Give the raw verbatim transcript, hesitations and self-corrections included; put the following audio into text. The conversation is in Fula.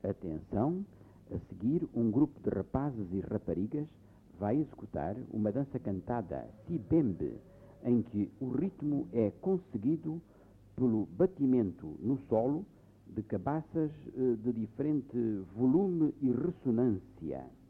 Atenção, a seguir um grupo de rapazes e raparigas vai executar uma dança cantada Sibembe, em que o ritmo é conseguido pelo batimento no solo de cabaças de diferente volume e ressonância.